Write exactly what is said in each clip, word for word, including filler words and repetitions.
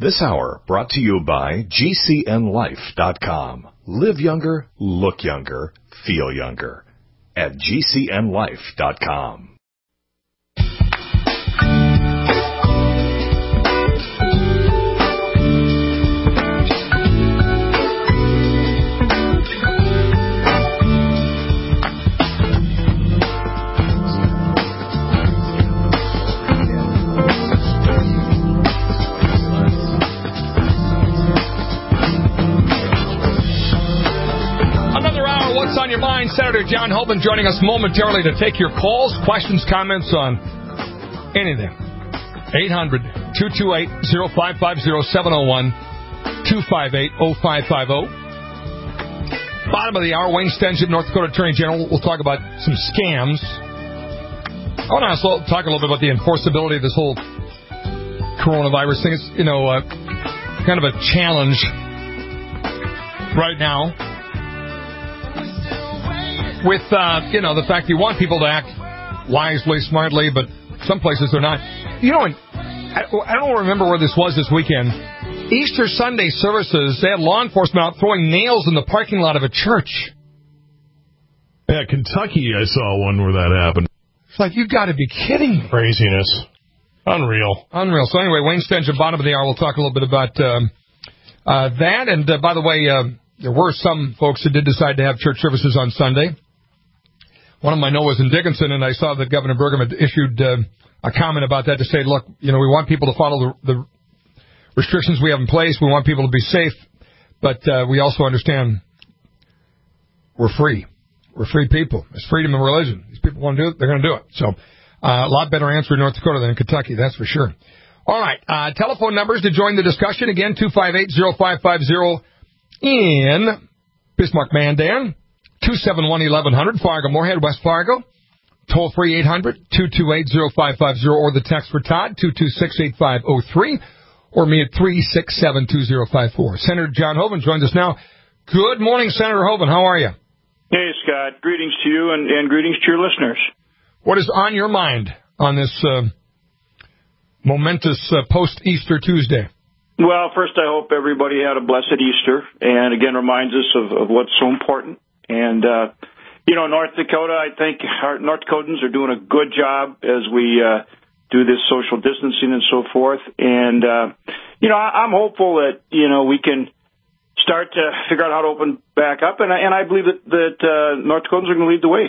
This hour brought to you by G C N life dot com. Live younger, look younger, feel younger at G C N life dot com. Senator John Hoeven joining us momentarily to take your calls, questions, comments on anything. eight hundred, two two eight, oh five five oh, seven oh one, two five eight, oh five five oh. Bottom of the hour, Wayne Stenson, North Dakota Attorney General. We'll talk about some scams. I want to also talk a little bit about the enforceability of this whole coronavirus thing. It's, you know, uh, kind of a challenge right now. With, uh, you know, the fact you want people to act wisely, smartly, but some places they're not. You know, I, I don't remember where this was this weekend. Easter Sunday services, they had law enforcement out throwing nails in the parking lot of a church. Yeah, Kentucky, I saw one where that happened. It's like, you've got to be kidding me. Craziness. Unreal. Unreal. So anyway, Wayne Stenson, bottom of the hour, we'll talk a little bit about um, uh, that. And, uh, by the way, uh, there were some folks that did decide to have church services on Sunday. One of them I know was in Dickinson, and I saw that Governor Burgum had issued uh, a comment about that to say, look, you know, we want people to follow the, the restrictions we have in place. We want people to be safe, but uh, we also understand we're free. We're free people. It's freedom of religion. These people want to do it, they're going to do it. So uh, a lot better answer in North Dakota than in Kentucky, that's for sure. All right, uh, telephone numbers to join the discussion. Again, two five eight, oh five five oh in Bismarck, Mandan. two seven one, eleven hundred, Fargo, Moorhead, West Fargo. Toll free eight hundred, two two eight, oh five five oh, or the text for Todd, two two six, eight five oh three, or me at three six seven, two oh five four. Senator John Hoeven joins us now. Good morning, Senator Hoeven. How are you? Hey, Scott. Greetings to you and, and greetings to your listeners. What is on your mind on this uh, momentous uh, post-Easter Tuesday? Well, first, I hope everybody had a blessed Easter, and again reminds us of, of what's so important. And, uh, you know, North Dakota, I think our North Dakotans are doing a good job as we uh, do this social distancing and so forth. And, uh, you know, I, I'm hopeful that, you know, we can start to figure out how to open back up. And I, and I believe that, that uh, North Dakotans are going to lead the way.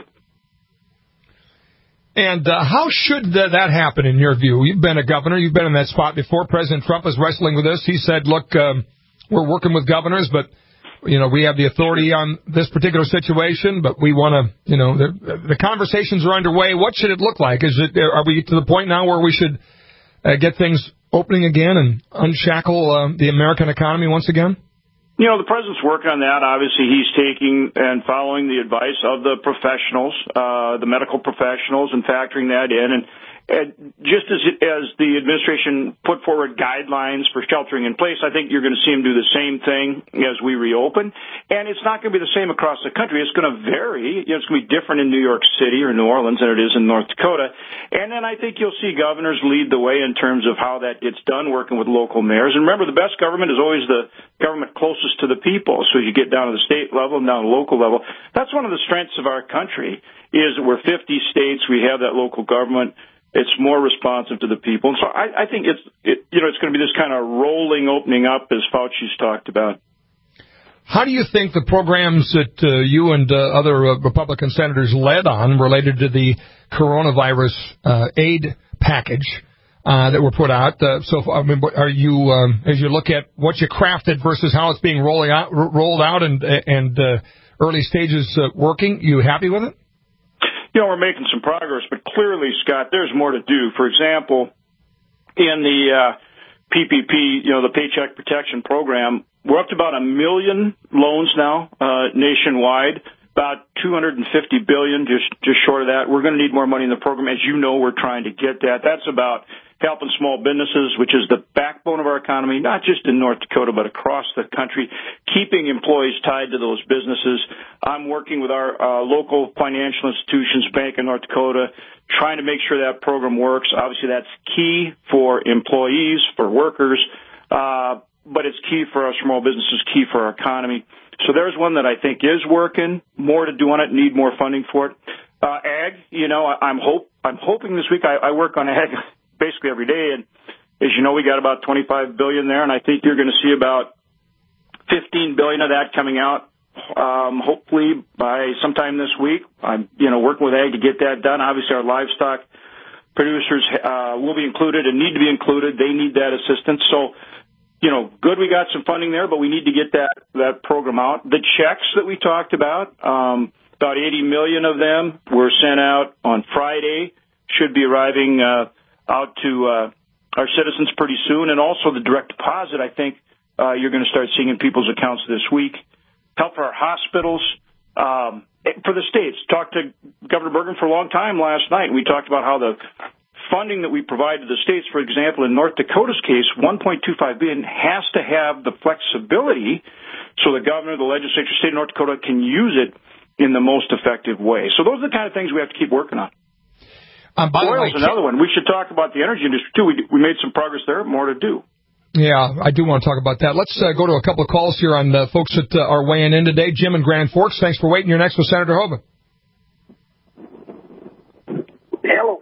And uh, how should th- that happen in your view? You've been a governor. You've been in that spot before. President Trump is wrestling with this. He said, look, um, we're working with governors, but you know, we have the authority on this particular situation, but we want to, you know, the, the conversations are underway. What should it look like? Is it, are we to the point now where we should uh, get things opening again and unshackle uh, the American economy once again? You know, the president's working on that. Obviously, he's taking and following the advice of the professionals, uh, the medical professionals, and factoring that in. And And just as as the administration put forward guidelines for sheltering in place, I think you're going to see them do the same thing as we reopen. And it's not going to be the same across the country. It's going to vary. You know, it's going to be different in New York City or New Orleans than it is in North Dakota. And then I think you'll see governors lead the way in terms of how that gets done, working with local mayors. And remember, the best government is always the government closest to the people. So as you get down to the state level and down to the local level, that's one of the strengths of our country is that we're fifty states. We have that local government. It's more responsive to the people. And so I, I think it's, it, you know, it's going to be this kind of rolling opening up as Fauci's talked about. How do you think the programs that uh, you and uh, other uh, Republican senators led on related to the coronavirus uh, aid package uh, that were put out? Uh, so, I mean, are you, um, as you look at what you crafted versus how it's being rolling out, rolled out and, and uh, early stages uh, working, you happy with it? You know, we're making some progress, but clearly, Scott, there's more to do. For example, in the uh, P P P, you know, the Paycheck Protection Program, we're up to about a million loans now uh, nationwide, about two hundred fifty billion dollars, just, just short of that. We're going to need more money in the program. As you know, we're trying to get that. That's about helping small businesses, which is the backbone of our economy, not just in North Dakota, but across the country, keeping employees tied to those businesses. I'm working with our uh, local financial institutions, Bank of North Dakota, trying to make sure that program works. Obviously, that's key for employees, for workers. Uh, but it's key for our small businesses, key for our economy. So there's one that I think is working. More to do on it, need more funding for it. Uh, ag, you know, I, I'm hope I'm hoping this week. I, I work on ag basically every day, and as you know, we got about twenty-five billion there, and I think you're going to see about fifteen billion of that coming out. Um, hopefully by sometime this week. I'm, you know, working with ag to get that done. Obviously, our livestock producers uh, will be included and need to be included. They need that assistance. So, you know, good we got some funding there, but we need to get that that program out. The checks that we talked about. Um, About eighty million of them were sent out on Friday, should be arriving uh, out to uh, our citizens pretty soon. And also the direct deposit, I think uh, you're going to start seeing in people's accounts this week. Help for our hospitals, um, for the states. Talked to Governor Bergen for a long time last night, and we talked about how the funding that we provide to the states, for example, in North Dakota's case, one point two five billion dollars has to have the flexibility so the governor, the legislature, state of North Dakota can use it in the most effective way. So those are the kind of things we have to keep working on. Um, by Oil the way, is another one. We should talk about the energy industry, too. We, we made some progress there, more to do. Yeah, I do want to talk about that. Let's uh, go to a couple of calls here on uh, folks that uh, are weighing in today. Jim in Grand Forks, thanks for waiting. You're next with Senator Hoeven. Hello.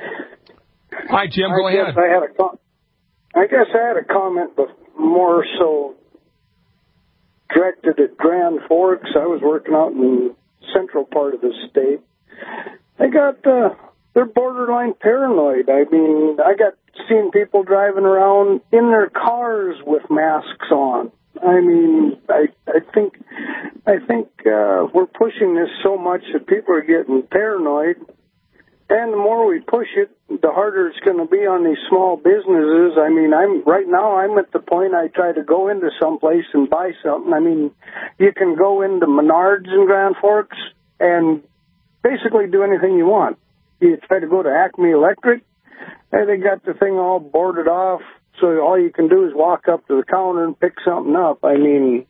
Hi, Jim. Go I ahead. Guess I, had a com- I guess I had a comment, but more so directed at Grand Forks. I was working out in the central part of the state. They got, uh, they're borderline paranoid. I mean, I got seen people driving around in their cars with masks on. I mean, I, I think, I think, uh, we're pushing this so much that people are getting paranoid. And the more we push it, the harder it's going to be on these small businesses. I mean, I'm right now I'm at the point I try to go into someplace and buy something. I mean, you can go into Menards in Grand Forks and basically do anything you want. You try to go to Acme Electric, and they got the thing all boarded off, so all you can do is walk up to the counter and pick something up. I mean,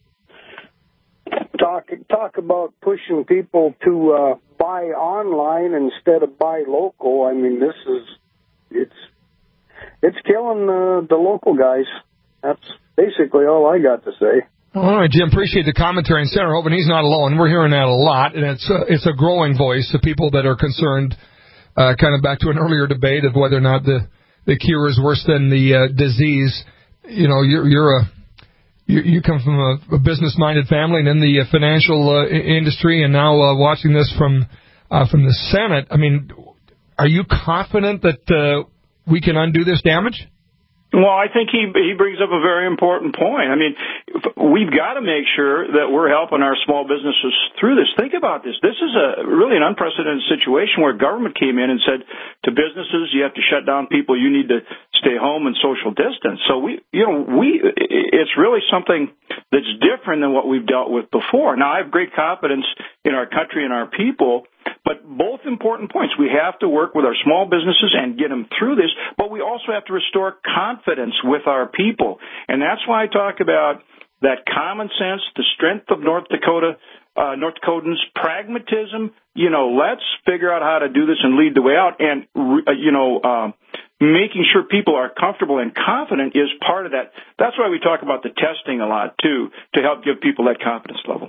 talk talk about pushing people to uh, buy online instead of buy local. I mean, this is it's it's killing the the local guys. That's basically all I got to say. All right, Jim, appreciate the commentary. And Senator Hoeven, he's not alone. We're hearing that a lot, and it's a, it's a growing voice of people that are concerned, uh, kind of back to an earlier debate of whether or not the, the cure is worse than the uh, disease. You know, you're, you're a you, you come from a, a business-minded family and in the uh, financial uh, industry, and now uh, watching this from uh, from the Senate. I mean, are you confident that uh, we can undo this damage? Well, I think he he brings up a very important point. I mean, we've got to make sure that we're helping our small businesses through this. Think about this. This is a really an unprecedented situation where government came in and said to businesses, you have to shut down people, you need to stay home and social distance. So we, you know, we it's really something that's different than what we've dealt with before. Now, I have great confidence in our country and our people. But both important points. We have to work with our small businesses and get them through this, but we also have to restore confidence with our people. And that's why I talk about that common sense, the strength of North Dakota, uh, North Dakotans, pragmatism. You know, let's figure out how to do this and lead the way out. And, uh, you know, um, making sure people are comfortable and confident is part of that. That's why we talk about the testing a lot, too, to help give people that confidence level.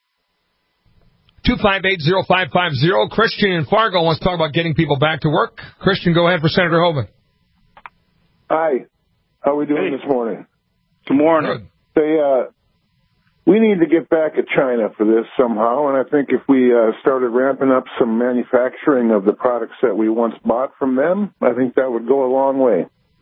two five eight, zero five five zero. Christian in Fargo wants to talk about getting people back to work. Christian, go ahead for Senator Hoeven. Hi. How are we doing Hey. this morning? Good morning. Good. They, uh, we need to get back at China for this somehow, and I think if we uh, started ramping up some manufacturing of the products that we once bought from them, I think that would go a long way.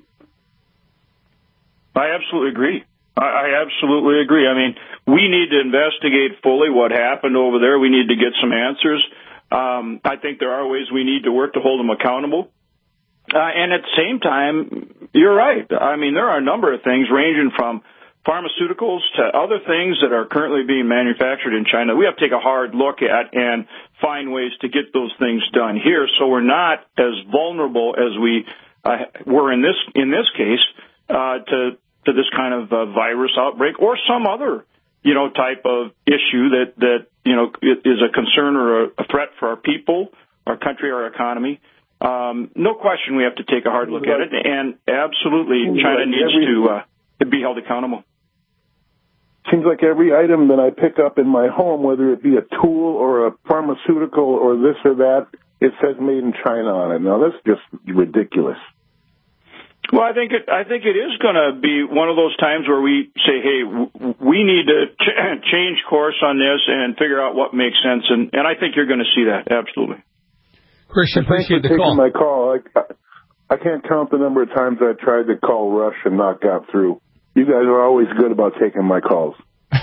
I absolutely agree. I absolutely agree. I mean, we need to investigate fully what happened over there. We need to get some answers. Um, I think there are ways we need to work to hold them accountable. Uh, and at the same time, you're right. I mean, there are a number of things ranging from pharmaceuticals to other things that are currently being manufactured in China. We have to take a hard look at and find ways to get those things done here so we're not as vulnerable as we uh, were in this in this case uh, to to this kind of uh, virus outbreak or some other, you know, type of issue that, that you know, is a concern or a, a threat for our people, our country, our economy. Um, no question we have to take a hard look at it, and absolutely China needs to uh, be held accountable. Seems like every item that I pick up in my home, whether it be a tool or a pharmaceutical or this or that, it says made in China on it. Now, that's just ridiculous. Well, I think it, I think it is going to be one of those times where we say, hey, w- we need to ch- change course on this and figure out what makes sense, and, and I think you're going to see that, absolutely. Christian, appreciate the call. Thanks for taking my call. I, I can't count the number of times I tried to call Rush and not got through. You guys are always good about taking my calls.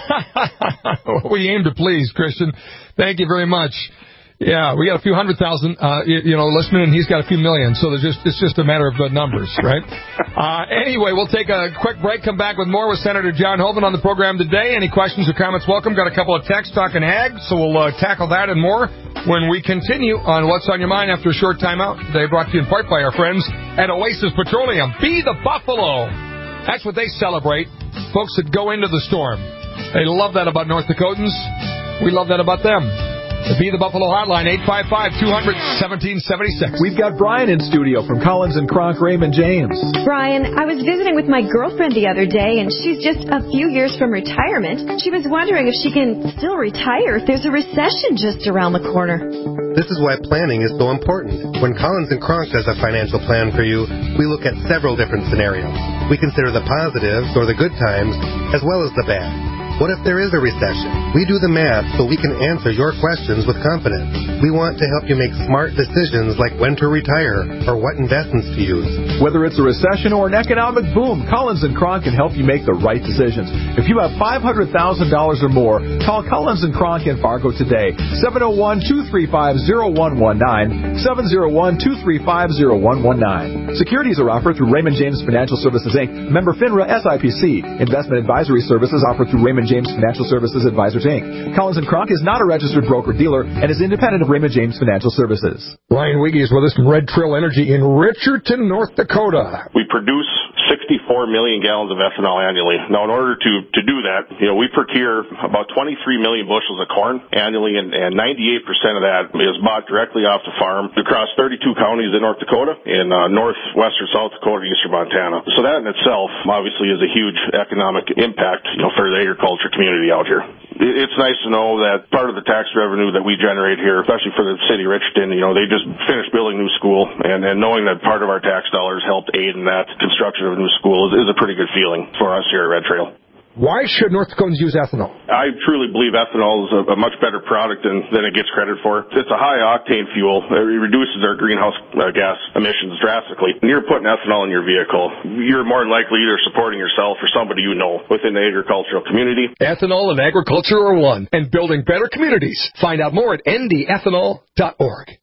We aim to please, Christian. Thank you very much. Yeah, we got a few hundred thousand, uh, you, you know, listening, and he's got a few million. So there's just it's just a matter of good numbers, right? uh, anyway, we'll take a quick break. Come back with more with Senator John Hoeven on the program today. Any questions or comments? Welcome. Got a couple of texts talking ag, so we'll uh, tackle that and more when we continue on What's on Your Mind after a short timeout. Today brought to you in part by our friends at Oasis Petroleum. Be the Buffalo. That's what they celebrate. Folks that go into the storm. They love that about North Dakotans. We love that about them. The Be the Buffalo hotline, eight five five, two hundred, seventeen seventy-six. We've got Brian in studio from Collins and Kronk Raymond James. Brian, I was visiting with my girlfriend the other day, and she's just a few years from retirement. She was wondering if she can still retire if there's a recession just around the corner. This is why planning is so important. When Collins and Kronk does a financial plan for you, we look at several different scenarios. We consider the positives, or the good times, as well as the bad. What if there is a recession? We do the math so we can answer your questions with confidence. We want to help you make smart decisions like when to retire or what investments to use. Whether it's a recession or an economic boom, Collins and Kronk can help you make the right decisions. If you have five hundred thousand dollars or more, call Collins and Kronk in Fargo today. seven oh one, two three five, oh one one nine, seven oh one, two three five, oh one one nine. Securities are offered through Raymond James Financial Services, Incorporated. Member FINRA S I P C. Investment advisory services offered through Raymond James Financial Services Advisors, Incorporated. Collins and Kronk is not a registered broker-dealer and is independent of Raymond James Financial Services. Ryan Wiggy is with us from Red Trail Energy in Richardson, North Dakota. We produce sixty-four million gallons of ethanol annually. Now, in order to, to do that, you know, we procure about twenty-three million bushels of corn annually, and, and ninety-eight percent of that is bought directly off the farm across thirty-two counties in North Dakota, in uh, northwestern South Dakota, eastern Montana. So that in itself, obviously, is a huge economic impact, you know, for the agriculture community out here. It's nice to know that part of the tax revenue that we generate here, especially for the city of Richardson, you know, they just finished building a new school, and, and knowing that part of our tax dollars helped aid in that construction of a new school is, is a pretty good feeling for us here at Red Trail. Why should North Dakotans use ethanol? I truly believe ethanol is a, a much better product than, than it gets credit for. It's a high-octane fuel. It reduces our greenhouse uh, gas emissions drastically. When you're putting ethanol in your vehicle, you're more than likely either supporting yourself or somebody you know within the agricultural community. Ethanol and agriculture are one, and building better communities. Find out more at N D ethanol dot org.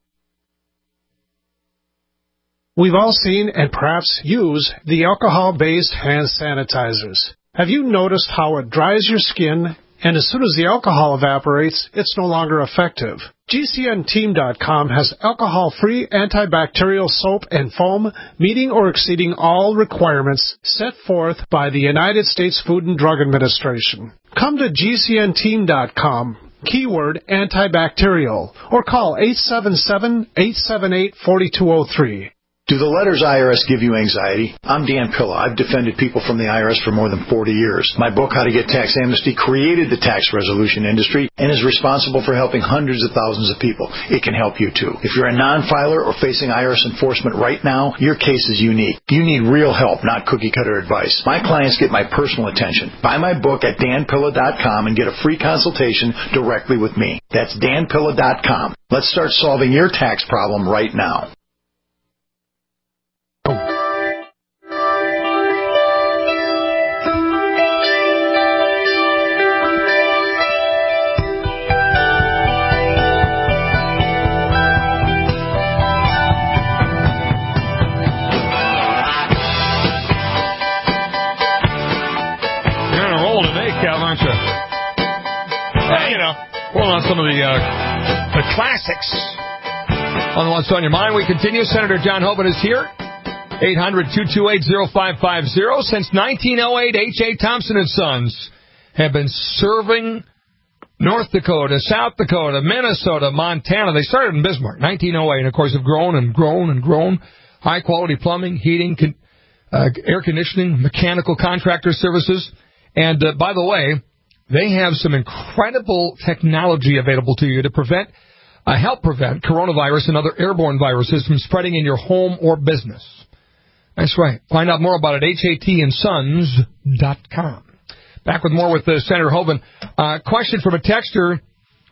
We've all seen and perhaps use the alcohol-based hand sanitizers. Have you noticed how it dries your skin, and as soon as the alcohol evaporates, it's no longer effective? G C N team dot com has alcohol-free antibacterial soap and foam meeting or exceeding all requirements set forth by the United States Food and Drug Administration. Come to G C N team dot com, keyword antibacterial, or call eight seven seven, eight seven eight, four two zero three. Do the letters I R S give you anxiety? I'm Dan Pilla. I've defended people from the I R S for more than forty years. My book, How to Get Tax Amnesty, created the tax resolution industry and is responsible for helping hundreds of thousands of people. It can help you, too. If you're a non-filer or facing I R S enforcement right now, your case is unique. You need real help, not cookie-cutter advice. My clients get my personal attention. Buy my book at Dan Pilla dot com and get a free consultation directly with me. That's Dan Pilla dot com. Let's start solving your tax problem right now. Pulling on some of the, uh, the classics on What's on Your Mind. We continue. Senator John Hoeven is here. eight hundred, two two eight, oh five five oh. Since nineteen oh eight, H A. Thompson and Sons have been serving North Dakota, South Dakota, Minnesota, Montana. They started in Bismarck, nineteen oh eight, and, of course, have grown and grown and grown. High-quality plumbing, heating, con- uh, air conditioning, mechanical contractor services. And, uh, by the way, they have some incredible technology available to you to prevent, uh, help prevent coronavirus and other airborne viruses from spreading in your home or business. That's right. Find out more about it at H A T and sons dot com. Back with more with uh, Senator Hoeven. Uh, question from a texter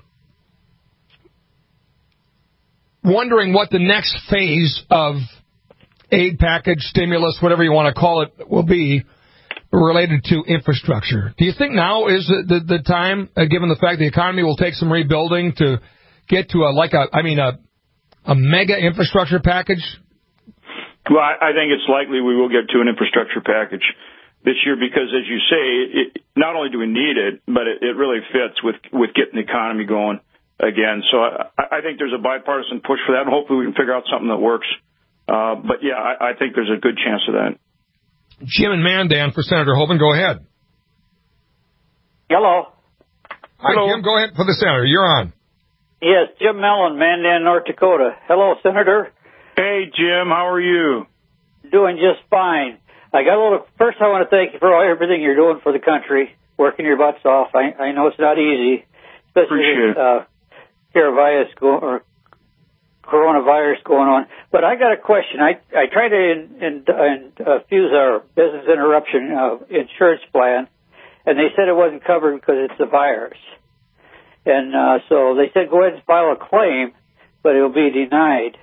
wondering what the next phase of aid package, stimulus, whatever you want to call it, will be related to infrastructure. Do you think now is the, the, the time, uh, given the fact the economy will take some rebuilding, to get to a, like a, I mean, a, a mega infrastructure package? Well, I think it's likely we will get to an infrastructure package this year because, as you say, it, not only do we need it, but it, it really fits with, with getting the economy going again. So I, I think there's a bipartisan push for that, and hopefully we can figure out something that works. Uh, but, yeah, I, I think there's a good chance of that. Jim and Mandan for Senator Hoeven. Go ahead. Hello. Hi, Hello. Jim. Go ahead for the Senator. You're on. Yes, Jim Mellon, Mandan, North Dakota. Hello, Senator. Hey, Jim. How are you? Doing just fine. I got a little. First, I want to thank you for all, everything you're doing for the country, working your butts off. I, I know it's not easy, especially with uh, coronavirus, go, or coronavirus going on. But I got a question. I I tried to in, in, in, uh, fuse our business interruption uh, insurance plan, and they said it wasn't covered because it's a virus. And uh, so they said go ahead and file a claim, but it'll be denied.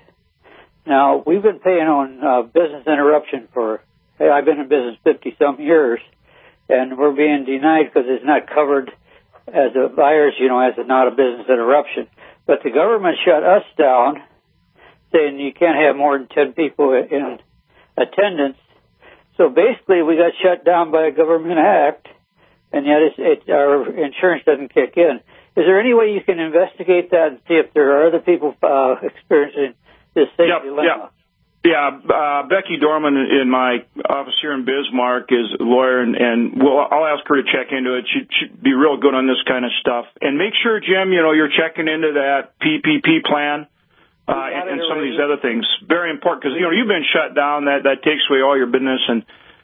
Now, we've been paying on uh, business interruption for, hey, I've been in business fifty-some years, and we're being denied because it's not covered as a virus, you know, as a, not a business interruption. But the government shut us down, saying you can't have more than ten people in attendance. So basically, we got shut down by a government act, and yet it's, it, our insurance doesn't kick in. Is there any way you can investigate that and see if there are other people uh, experiencing this same yep, dilemma? Yeah, yeah. Uh, Becky Dorman in my office here in Bismarck is a lawyer, and, and we'll, I'll ask her to check into it. She should be real good on this kind of stuff. And make sure, Jim, you know, you're checking into that P P P plan uh, and, and some of these other things. Very important because, you know, you've been shut down. That, that takes away all your business. And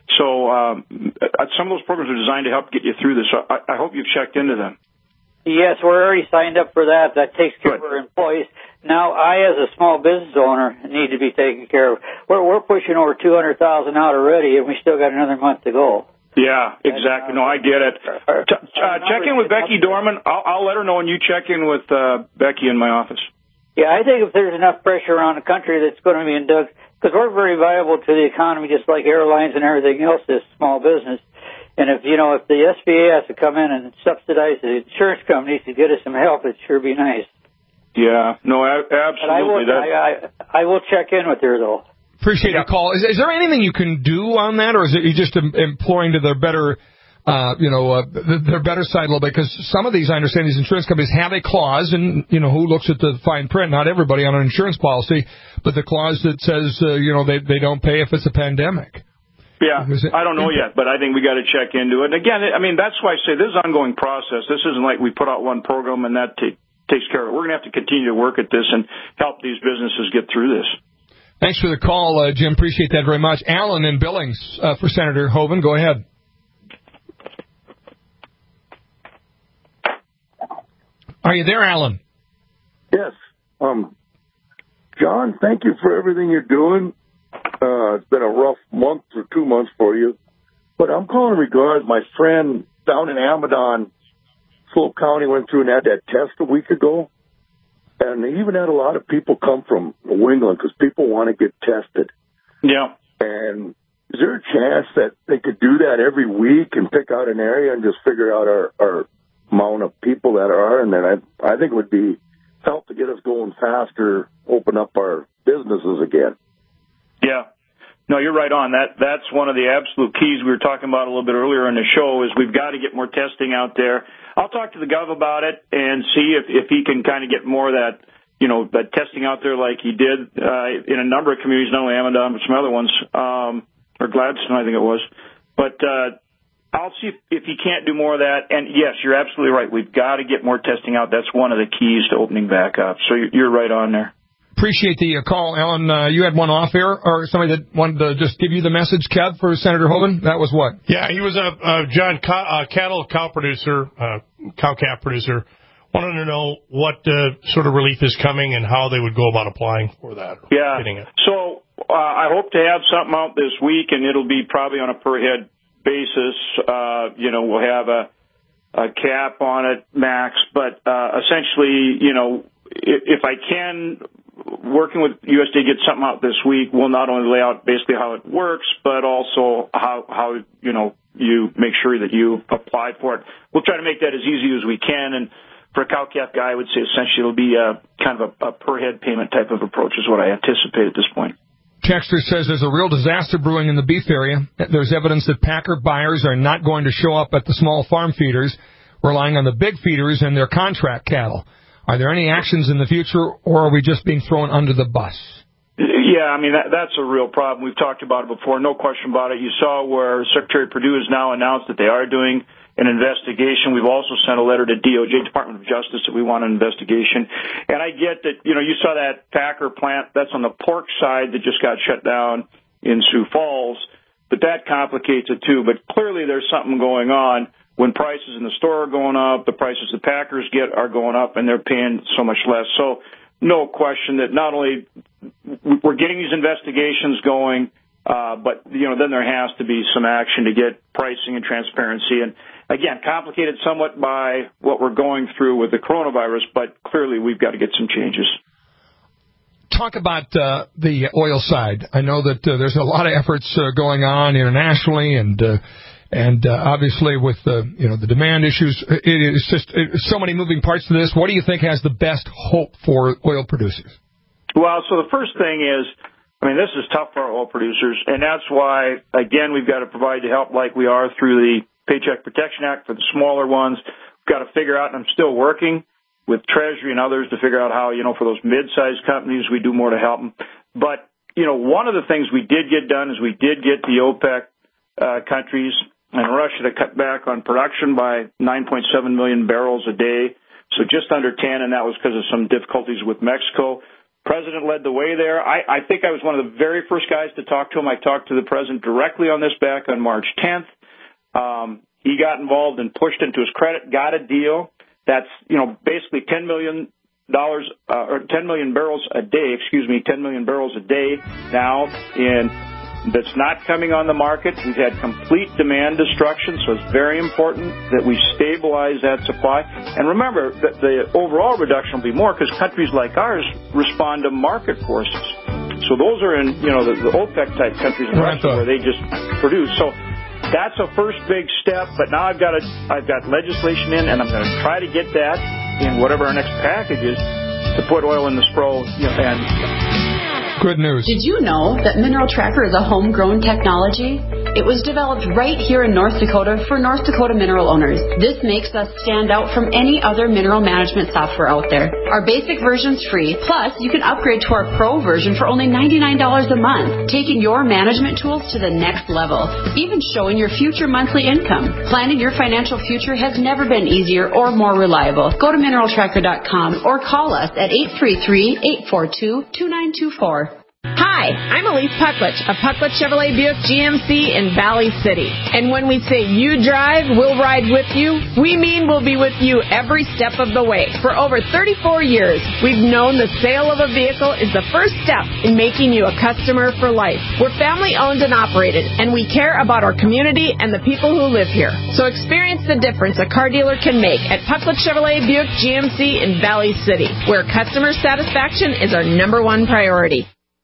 so um, some of those programs are designed to help get you through this. So I, I hope you've checked into them. Yes, we're already signed up for that. That takes care Good. of our employees. Now, I, as a small business owner, need to be taken care of. We're, we're pushing over two hundred thousand out already, and we still got another month to go. Yeah, exactly. And, uh, no, I get it. Our, T- uh, check in with Becky Dorman. I'll, I'll let her know when you check in with uh, Becky in my office. Yeah, I think if there's enough pressure around the country that's going to be inducted, because we're very valuable to the economy, just like airlines and everything else is small business. And if, you know, if the S B A has to come in and subsidize the insurance companies to get us some help, it'd sure be nice. Yeah, no, a- absolutely. But I will, I, I, I will check in with her, though. Appreciate yeah. the call. Is, is there anything you can do on that, or is it you just imploring to their better, uh, you know, uh, their better side a little bit? Because some of these, I understand, these insurance companies have a clause, and, you know, who looks at the fine print? Not everybody on an insurance policy, but the clause that says, uh, you know, they, they don't pay if it's a pandemic. Yeah, I don't know yet, but I think we got to check into it. And again, I mean, that's why I say this is an ongoing process. This isn't like we put out one program and that t- takes care of it. We're going to have to continue to work at this and help these businesses get through this. Thanks for the call, uh, Jim. Appreciate that very much. Alan in Billings uh, for Senator Hoeven. Go ahead. Are you there, Alan? Yes. Um, John, thank you for everything you're doing. Uh, it's been a rough month or two months for you. But I'm calling in regards, my friend down in Amadon, Slope County, went through and had that test a week ago. And they even had a lot of people come from New England because people want to get tested. Yeah. And is there a chance that they could do that every week and pick out an area and just figure out our, our amount of people that are? And then I, I think it would be help to get us going faster, open up our businesses again. Yeah. No, you're right on. That That's one of the absolute keys we were talking about a little bit earlier in the show is we've got to get more testing out there. I'll talk to the Gov about it and see if, if he can kind of get more of that, you know, that testing out there like he did uh, in a number of communities, not only Amadon, but some other ones, um, or Gladstone, I think it was. But uh, I'll see if, if he can't do more of that. And, yes, you're absolutely right. We've got to get more testing out. That's one of the keys to opening back up. So you're right on there. Appreciate the uh, call, Alan. Uh, you had one off air, or somebody that wanted to just give you the message, Kev, for Senator Hogan? That was what? Yeah, he was a, a John cow, uh, cattle cow producer, uh, cow calf producer. Wanted to know what uh, sort of relief is coming and how they would go about applying for that. Yeah. Getting it. So uh, I hope to have something out this week, and it'll be probably on a per head basis. Uh, you know, we'll have a, a cap on it, max. But uh, essentially, you know, if, if I can, working with U S D A, get something out this week, we'll not only lay out basically how it works, but also how, how you know, you make sure that you apply for it. We'll try to make that as easy as we can. And for a cow-calf guy, I would say essentially it'll be a, kind of a, a per-head payment type of approach is what I anticipate at this point. Texter says there's a real disaster brewing in the beef area. There's evidence that packer buyers are not going to show up at the small farm feeders, relying on the big feeders and their contract cattle. Are there any actions in the future, or are we just being thrown under the bus? Yeah, I mean, that, that's a real problem. We've talked about it before, no question about it. You saw where Secretary Perdue has now announced that they are doing an investigation. We've also sent a letter to D O J, Department of Justice, that we want an investigation. And I get that, you know, you saw that Packer plant, that's on the pork side that just got shut down in Sioux Falls, but that complicates it too. But clearly there's something going on when prices in the store are going up, the prices the packers get are going up, and they're paying so much less. So no question that not only we're getting these investigations going, uh, but, you know, then there has to be some action to get pricing and transparency. And again, complicated somewhat by what we're going through with the coronavirus, but clearly we've got to get some changes. Talk about uh, the oil side. I know that uh, there's a lot of efforts uh, going on internationally, and uh, and uh, obviously with uh, you know the demand issues, it is just it's so many moving parts to this. What do you think has the best hope for oil producers? Well, so the first thing is, I mean, this is tough for our oil producers, and that's why, again, we've got to provide the help like we are through the Paycheck Protection Act for the smaller ones. We've got to figure out, and I'm still working with Treasury and others to figure out how, you know, for those mid-sized companies, we do more to help them. But, you know, one of the things we did get done is we did get the OPEC uh, countries and Russia to cut back on production by nine point seven million barrels a day, so just under ten, and that was because of some difficulties with Mexico. President led the way there. I, I think I was one of the very first guys to talk to him. I talked to the president directly on this back on March tenth. Um, he got involved and pushed into his credit, got a deal that's, you know, basically ten million dollars, uh, or ten million barrels a day, excuse me, ten million barrels a day now in, that's not coming on the market. We've had complete demand destruction, so it's very important that we stabilize that supply. And remember, that the overall reduction will be more because countries like ours respond to market forces. So those are in, you know, the, the OPEC-type countries in Russia where they just produce. So that's a first big step, but now I've got a, I've got legislation in, and I'm going to try to get that in whatever our next package is to put oil in the Spro, you know, and good news. Did you know that Mineral Tracker is a homegrown technology? It was developed right here in North Dakota for North Dakota mineral owners. This makes us stand out from any other mineral management software out there. Our basic version's free, plus you can upgrade to our Pro version for only ninety-nine dollars a month, taking your management tools to the next level, even showing your future monthly income. Planning your financial future has never been easier or more reliable. Go to mineral tracker dot com or call us at eight three three, eight four two, two nine two four. Hi, I'm Elise Pucklich of Pucklich Chevrolet Buick G M C in Valley City. And when we say you drive, we'll ride with you, we mean we'll be with you every step of the way. For over thirty-four years, we've known the sale of a vehicle is the first step in making you a customer for life. We're family owned and operated, and we care about our community and the people who live here. So experience the difference a car dealer can make at Pucklich Chevrolet Buick G M C in Valley City, where customer satisfaction is our number one priority.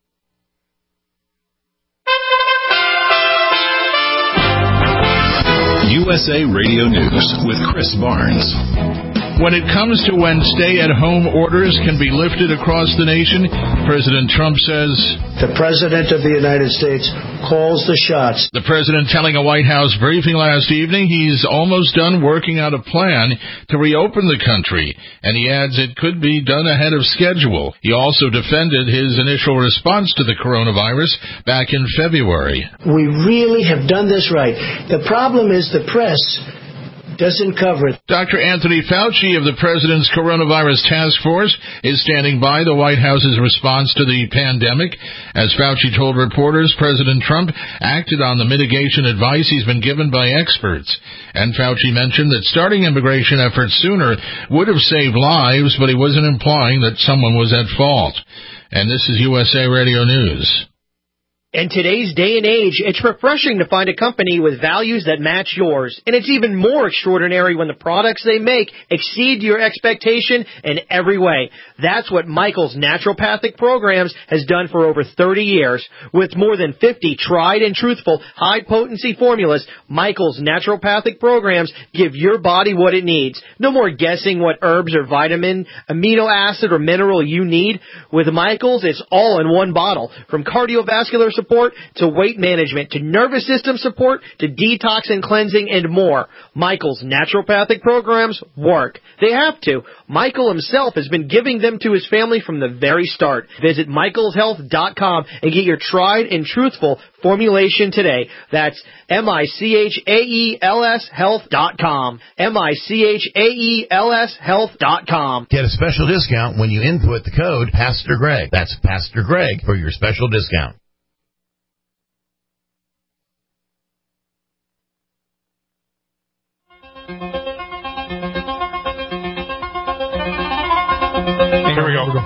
U S A Radio News with Chris Barnes. When it comes to when stay-at-home orders can be lifted across the nation, President Trump says, "The President of the United States calls the shots." The President telling a White House briefing last evening he's almost done working out a plan to reopen the country, and he adds it could be done ahead of schedule. He also defended his initial response to the coronavirus back in February. We really have done this right. The problem is the press doesn't cover it. Doctor Anthony Fauci of the President's Coronavirus Task Force is standing by the White House's response to the pandemic. As Fauci told reporters, President Trump acted on the mitigation advice he's been given by experts. And Fauci mentioned that starting immigration efforts sooner would have saved lives, but he wasn't implying that someone was at fault. And this is U S A Radio News. In today's day and age, it's refreshing to find a company with values that match yours. And it's even more extraordinary when the products they make exceed your expectation in every way. That's what Michael's Naturopathic Programs has done for over thirty years. With more than fifty tried and truthful high-potency formulas, Michael's Naturopathic Programs give your body what it needs. No more guessing what herbs or vitamin, amino acid, or mineral you need. With Michael's, it's all in one bottle. From cardiovascular support to weight management, to nervous system support, to detox and cleansing, and more. Michael's Naturopathic Programs work. They have to. Michael himself has been giving them to his family from the very start. Visit michaels health dot com and get your tried and truthful formulation today. That's M I C H A E L S health dot com. M I C H A E L S health dot com. Get a special discount when you input the code Pastor Greg. That's Pastor Greg for your special discount. Here we go.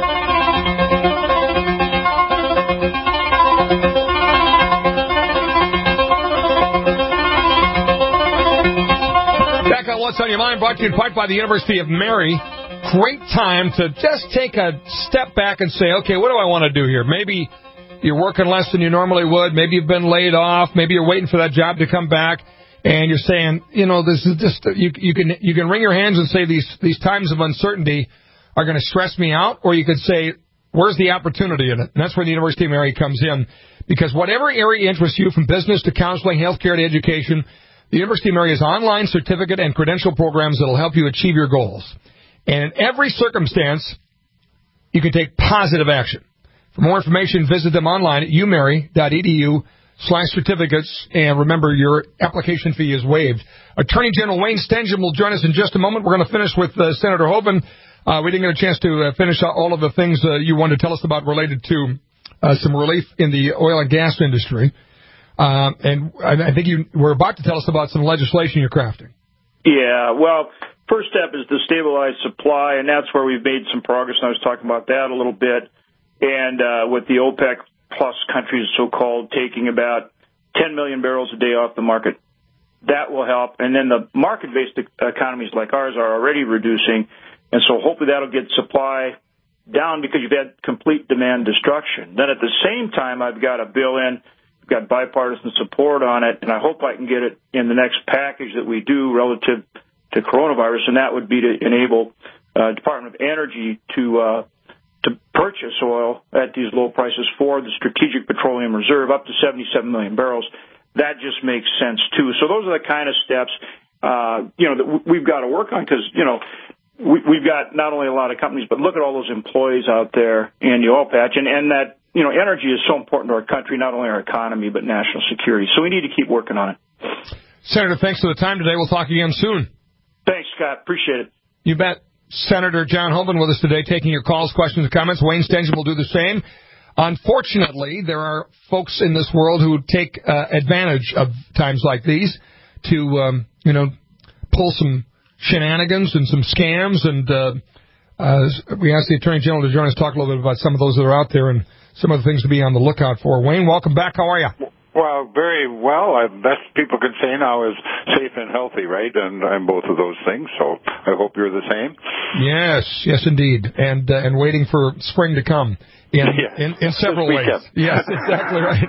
Back on What's on Your Mind, brought to you in part by the University of Mary. Great time to just take a step back and say, okay, what do I want to do here? Maybe you're working less than you normally would. Maybe you've been laid off. Maybe you're waiting for that job to come back. And you're saying, you know, this is just, you, you can you can wring your hands and say these these times of uncertainty are going to stress me out, or you could say, where's the opportunity in it? And that's where the University of Mary comes in, because whatever area interests you, from business to counseling, healthcare to education, the University of Mary has online certificate and credential programs that will help you achieve your goals. And in every circumstance, you can take positive action. For more information, visit them online at u mary dot e d u slash certificates, and remember, your application fee is waived. Attorney General Wayne Stenghjem will join us in just a moment. We're going to finish with uh, Senator Hoeven. Uh, we didn't get a chance to uh, finish all of the things uh, you wanted to tell us about related to uh, some relief in the oil and gas industry. Uh, and I think you were about to tell us about some legislation you're crafting. Yeah, well, first step is to stabilize supply, and that's where we've made some progress, and I was talking about that a little bit. And uh, with the OPEC plus countries, so-called, taking about ten million barrels a day off the market, that will help. And then the market-based economies like ours are already reducing, and so hopefully that'll get supply down because you've had complete demand destruction. Then at the same time, I've got a bill in, I've got bipartisan support on it, and I hope I can get it in the next package that we do relative to coronavirus, and that would be to enable uh, Department of Energy to uh, to purchase oil at these low prices for the Strategic Petroleum Reserve, up to seventy-seven million barrels. That just makes sense, too. So those are the kind of steps, uh, you know, that we've got to work on because, you know, we, we've got not only a lot of companies, but look at all those employees out there in the oil patch. And, and that, you know, energy is so important to our country, not only our economy, but national security. So we need to keep working on it. Senator, thanks for the time today. We'll talk again soon. Thanks, Scott. Appreciate it. You bet. Senator John Hoeven with us today, taking your calls, questions, and comments. Wayne Stenghjem will do the same. Unfortunately, there are folks in this world who take uh, advantage of times like these to, um, you know, pull some shenanigans and some scams. And uh, uh, we asked the Attorney General to join us, talk a little bit about some of those that are out there and some of the things to be on the lookout for. Wayne, welcome back. How are you? Well, very well. I, best people can say now is safe and healthy, right? And I'm both of those things, so I hope you're the same. Yes, yes, indeed. And uh, and waiting for spring to come in yes. in, in several ways. Yes, exactly right.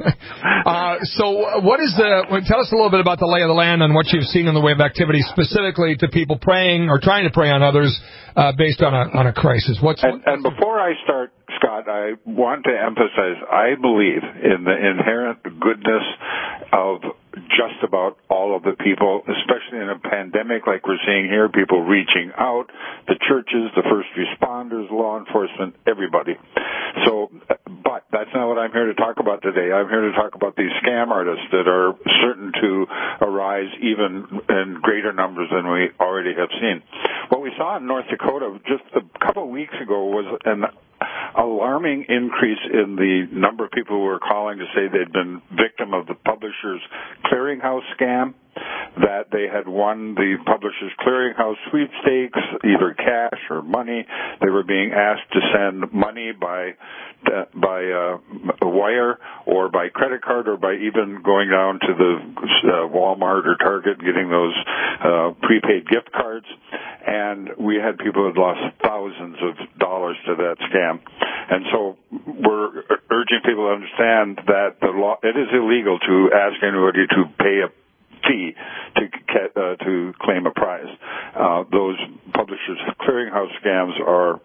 uh, so what is the, well, tell us a little bit about the lay of the land and what you've seen in the way of activity, specifically to people praying or trying to pray on others uh, based on a on a crisis. What's and, and before I start, Scott, I want to emphasize, I believe in the inherent goodness of just about all of the people, especially in a pandemic like we're seeing here, people reaching out, the churches, the first responders, law enforcement, everybody. So, but that's not what I'm here to talk about today. I'm here to talk about these scam artists that are certain to arise even in greater numbers than we already have seen. What we saw in North Dakota just a couple of weeks ago was an alarming increase in the number of people who were calling to say they'd been victim of the Publishers Clearinghouse scam, that they had won the Publishers Clearinghouse sweepstakes, either cash or money. They were being asked to send money by uh, by uh, wire or by credit card or by even going down to the uh, Walmart or Target and getting those uh, prepaid gift cards. And we had people who had lost thousands of dollars to that scam. And so we're urging people to understand that the law, it is illegal to ask anybody to pay a fee to get, uh, to claim a prize. Uh, those Publishers Clearinghouse scams are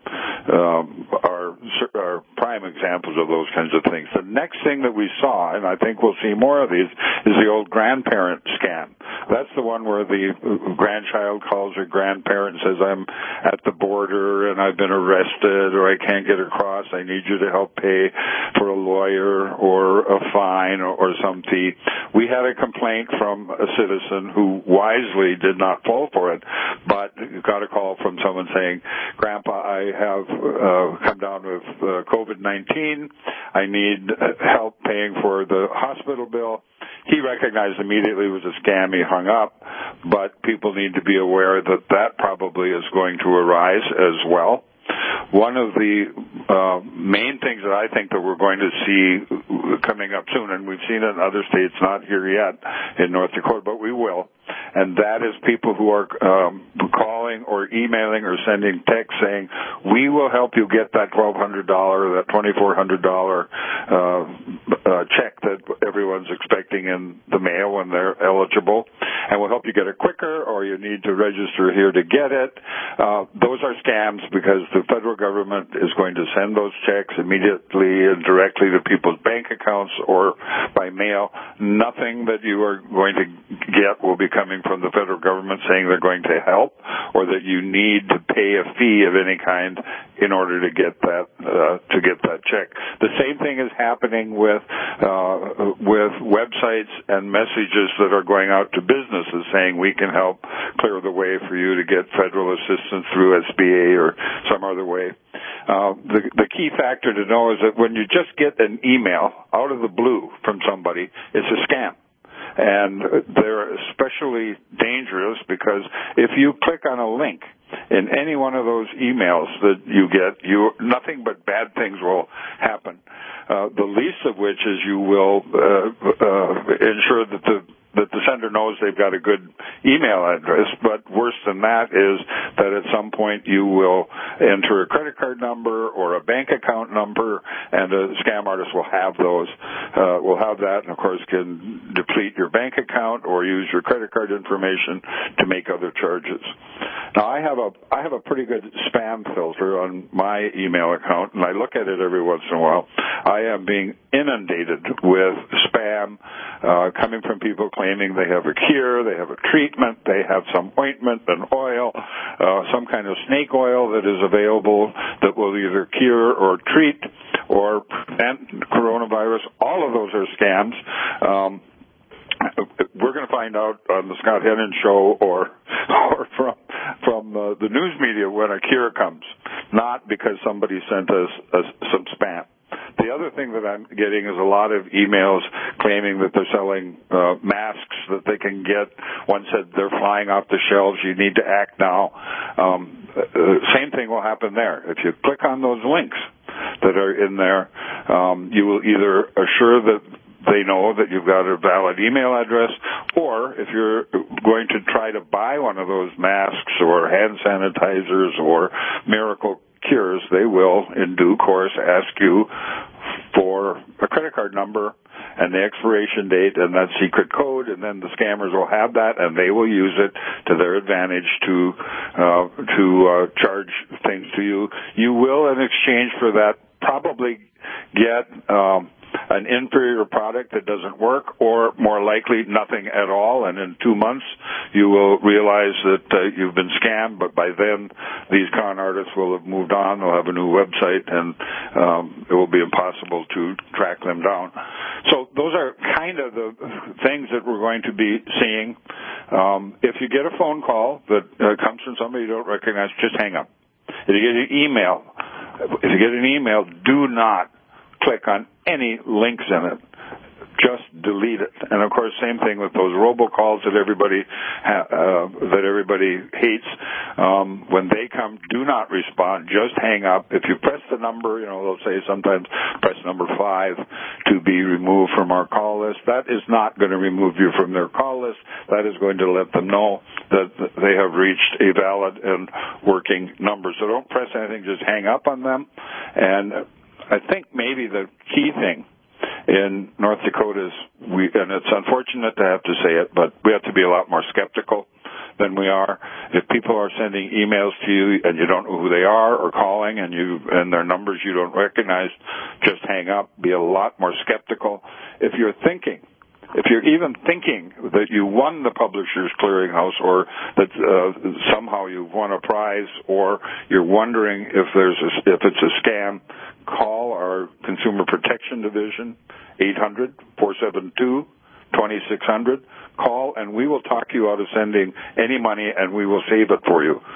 um, are are prime examples of those kinds of things. The next thing that we saw, and I think we'll see more of these, is the old grandparent scam. That's the one where the grandchild calls her grandparent and says, "I'm at the border and I've been arrested, or I can't get across. I need you to help pay for a lawyer or a fine or, or some fee." We had a complaint from a citizen who wisely did not fall for it, but got a call from someone saying, "Grandpa, I have uh, come down with uh, COVID nineteen. I need help paying for the hospital bill." He recognized immediately it was a scam. He hung up, but people need to be aware that that probably is going to arise as well. One of the uh, main things that I think that we're going to see coming up soon, and we've seen it in other states, not here yet in North Dakota, but we will, and that is people who are um, calling or emailing or sending text saying, "We will help you get that twelve hundred dollars, that twenty-four hundred dollars uh, uh, check that everyone's expecting in the mail when they're eligible, and we'll help you get it quicker, or you need to register here to get it." Uh, those are scams because the federal government is going to send those checks immediately and directly to people's bank accounts or by mail. Nothing that you are going to get will be coming from the federal government saying they're going to help or that you need to pay a fee of any kind in order to get that uh, to get that check. The same thing is happening with uh, with websites and messages that are going out to businesses saying we can help clear the way for you to get federal assistance through S B A or some other way. Uh, the, the key factor to know is that when you just get an email out of the blue from somebody, it's a scam. And they're especially dangerous because if you click on a link in any one of those emails that you get, you nothing but bad things will happen. Uh, the least of which is you will uh, uh, ensure that the that the sender knows they've got a good email address, but worse than that is that at some point you will enter a credit card number or a bank account number, and a scam artist will have those, uh, will have that, and of course can deplete your bank account or use your credit card information to make other charges. Now I have a, I have a pretty good spam filter on my email account, and I look at it every once in a while. I am being inundated with spam, uh, coming from people claiming they have a cure, they have a treatment, they have some ointment and oil, uh, some kind of snake oil that is available that will either cure or treat or prevent coronavirus. All of those are scams. Um, we're going to find out on the Scott Hennon show or or from from uh, the news media when a cure comes, not because somebody sent us uh, some spam. The other thing that I'm getting is a lot of emails claiming that they're selling uh, masks that they can get. One said they're flying off the shelves. You need to act now. Um, uh, same thing will happen there. If you click on those links that are in there, um, you will either assure that they know that you've got a valid email address, or if you're going to try to buy one of those masks or hand sanitizers or miracle cures, they will, in due course, ask you for a credit card number and the expiration date and that secret code, and then the scammers will have that, and they will use it to their advantage to uh, to uh, charge things to you. You will, in exchange for that probably get um, an inferior product that doesn't work, or more likely nothing at all, and in two months you will realize that uh, you've been scammed, but by then these con artists will have moved on, they'll have a new website, and um, it will be impossible to track them down. So those are kind of the things that we're going to be seeing. Um, if you get a phone call that uh, comes from somebody you don't recognize, just hang up. If you get an email, if you get an email, do not click on any links in it. Just delete it. And of course, same thing with those robocalls that everybody ha- uh, that everybody hates. Um, when they come, do not respond. Just hang up. If you press the number, you know, they'll say sometimes press number five to be removed from our call list. That is not going to remove you from their call list. That is going to let them know that they have reached a valid and working number. So don't press anything. Just hang up on them. And I think maybe the key thing in North Dakota is, we, and it's unfortunate to have to say it, but we have to be a lot more skeptical than we are. If people are sending emails to you and you don't know who they are, or calling and you and their numbers you don't recognize, just hang up. Be a lot more skeptical. If you're thinking, if you're even thinking that you won the Publishers Clearinghouse, or that uh, somehow you've won a prize, or you're wondering if there's a, if it's a scam, call our Consumer Protection Division, eight hundred, four seven two, two six zero zero. Call, and we will talk you out of sending any money, and we will save it for you.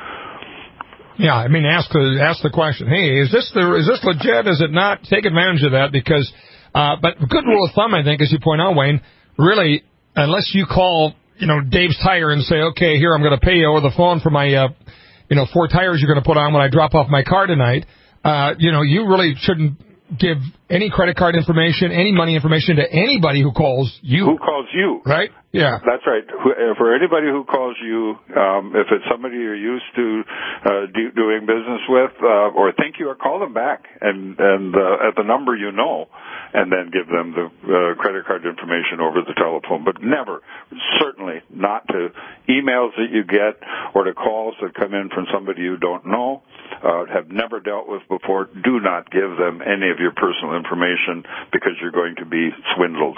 Yeah, I mean, ask the ask the question. Hey, is this the is this legit? Is it not? Take advantage of that, because. Uh, but a good rule of thumb, I think, as you point out, Wayne. Really, unless you call, you know, Dave's Tire and say, okay, here, I'm going to pay you over the phone for my, uh, you know, four tires you're going to put on when I drop off my car tonight, uh, you know, you really shouldn't give any credit card information, any money information to anybody who calls you. Who calls you. Right? Yeah. That's right. For anybody who calls you, um, if it's somebody you're used to uh, do, doing business with, uh, or think you are, call them back and, and uh, at the number you know, and then give them the uh, credit card information over the telephone. But never, certainly not to emails that you get or to calls that come in from somebody you don't know, uh, have never dealt with before. Do not give them any of your personal information, because you're going to be swindled.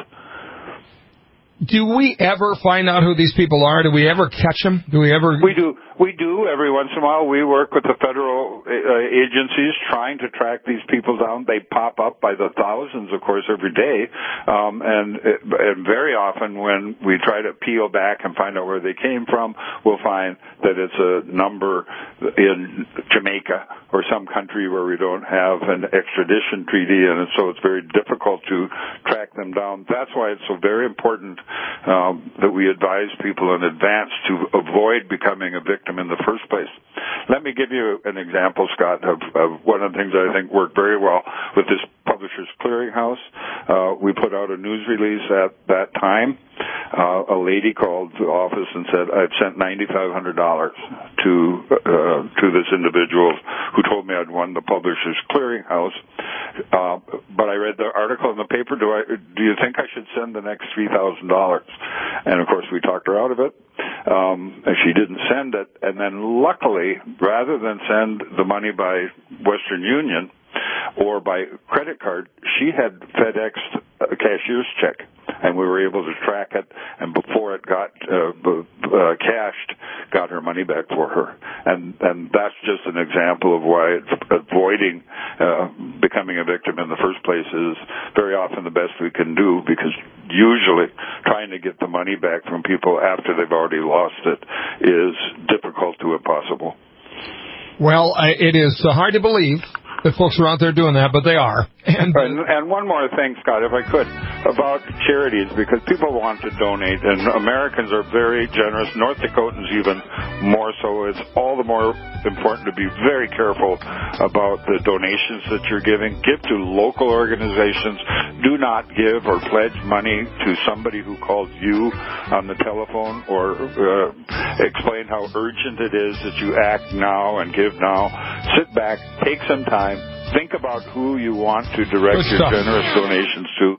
Do we ever find out who these people are? Do we ever catch them? Do we ever? We do. We do every once in a while. We work with the federal uh, agencies trying to track these people down. They pop up by the thousands, of course, every day. Um, and, and very often when we try to peel back and find out where they came from, we'll find that it's a number in Jamaica or some country where we don't have an extradition treaty, and so it's very difficult to track them down. That's why it's so very important um, that we advise people in advance to avoid becoming a victim in the first place. Let me give you an example, Scott, of, of one of the things that I think worked very well with this Publishers Clearinghouse. Uh, we put out a news release at that time. Uh, a lady called the office and said, I've sent nine thousand five hundred dollars to uh, to this individual who told me I'd won the Publishers Clearinghouse. Uh, but I read the article in the paper. Do I? Do you think I should send the next three thousand dollars? And of course, we talked her out of it. Um, and she didn't send it. And then, luckily, rather than send the money by Western Union or by credit card, she had FedExed a cashier's check, and we were able to track it, and before it got uh, uh, cashed, got her money back for her. And and that's just an example of why avoiding uh, becoming a victim in the first place is very often the best we can do, because usually trying to get the money back from people after they've already lost it is difficult to impossible. Well, I, it is uh, hard to believe that folks are out there doing that, but they are. And, and, and one more thing, Scott, if I could, about charities, because people want to donate, and Americans are very generous, North Dakotans even more so. It's all the more important to be very careful about the donations that you're giving. Give to local organizations. Do not give or pledge money to somebody who calls you on the telephone or uh, explain how urgent it is that you act now and give now. Sit back, take some time. Think about who you want to direct your generous donations to.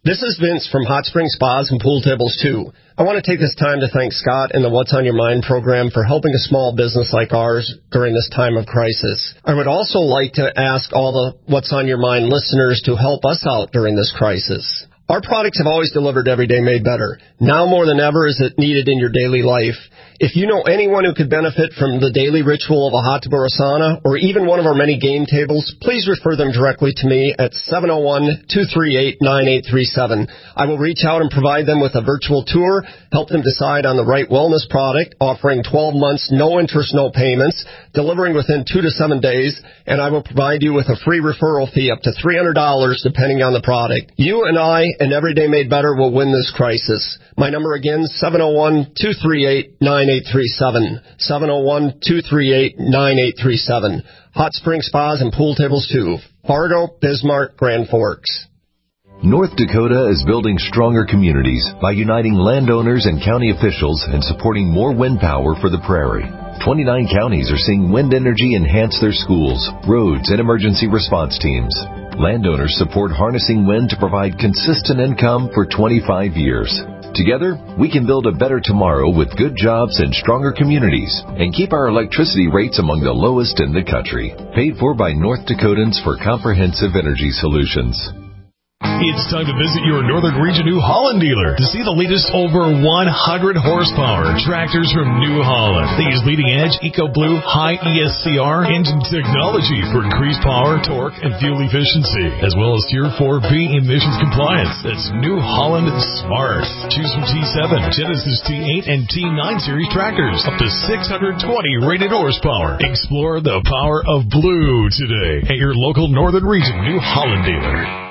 This is Vince from Hot Spring Spas and Pool Tables two. I want to take this time to thank Scott and the What's on Your Mind program for helping a small business like ours during this time of crisis. I would also like to ask all the What's on Your Mind listeners to help us out during this crisis. Our products have always delivered Every Day Made Better. Now more than ever is it needed in your daily life. If you know anyone who could benefit from the daily ritual of a hot tub or a sauna, or even one of our many game tables, please refer them directly to me at seven oh one, two three eight, nine eight three seven. I will reach out and provide them with a virtual tour, help them decide on the right wellness product, offering twelve months, no interest, no payments, delivering within two to seven days, and I will provide you with a free referral fee up to three hundred dollars depending on the product. You and I and Every Day Made Better will win this crisis. My number again, seven oh one, two three eight, nine eight three seven. seven oh one, two three eight, nine eight three seven. Hot Spring Spas and Pool Tables two. Fargo, Bismarck, Grand Forks. North Dakota is building stronger communities by uniting landowners and county officials and supporting more wind power for the prairie. twenty-nine counties are seeing wind energy enhance their schools, roads, and emergency response teams. Landowners support harnessing wind to provide consistent income for twenty-five years. Together, we can build a better tomorrow with good jobs and stronger communities and keep our electricity rates among the lowest in the country. Paid for by North Dakotans for Comprehensive Energy Solutions. It's time to visit your Northern Region New Holland dealer to see the latest over one hundred horsepower tractors from New Holland. They use leading-edge EcoBlue high E S C R engine technology for increased power, torque, and fuel efficiency, as well as Tier four B emissions compliance. That's New Holland Smart. Choose from T seven, Genesis T eight, and T nine series tractors, up to six hundred twenty rated horsepower. Explore the power of blue today at your local Northern Region New Holland dealer.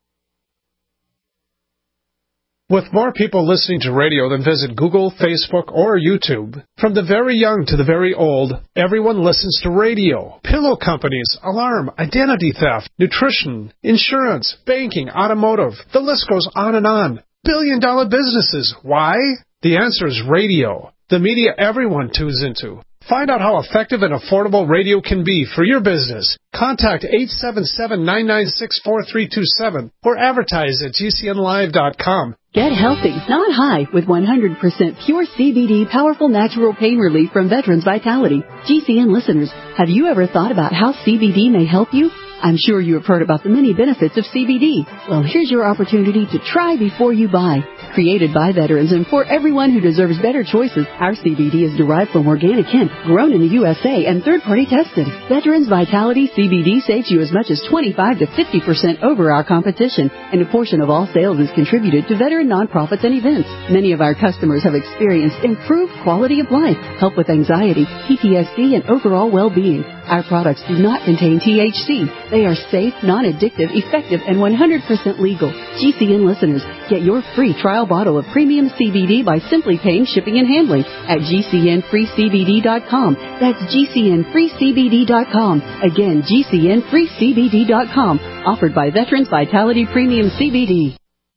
With more people listening to radio than visit Google, Facebook, or YouTube, from the very young to the very old, everyone listens to radio. Pillow companies, alarm, identity theft, nutrition, insurance, banking, automotive. The list goes on and on. Billion-dollar businesses. Why? The answer is radio, the media everyone tunes into. Find out how effective and affordable radio can be for your business. Contact eight seven seven, nine nine six, four three two seven or advertise at G C N live dot com. Get healthy, not high, with one hundred percent pure C B D powerful natural pain relief from Veterans Vitality. G C N listeners, have you ever thought about how C B D may help you? I'm sure you have heard about the many benefits of C B D. Well, here's your opportunity to try before you buy. Created by veterans and for everyone who deserves better choices, our C B D is derived from organic hemp, grown in the U S A, and third-party tested. Veterans Vitality C B D saves you as much as twenty-five to fifty percent over our competition, and a portion of all sales is contributed to veteran nonprofits and events. Many of our customers have experienced improved quality of life, help with anxiety, P T S D, and overall well-being. Our products do not contain T H C. They are safe, non-addictive, effective, and one hundred percent legal. G C N listeners, get your free trial bottle of premium C B D by simply paying shipping and handling at G C N free C B D dot com. That's G C N free C B D dot com. Again, G C N free C B D dot com. Offered by Veterans Vitality Premium C B D.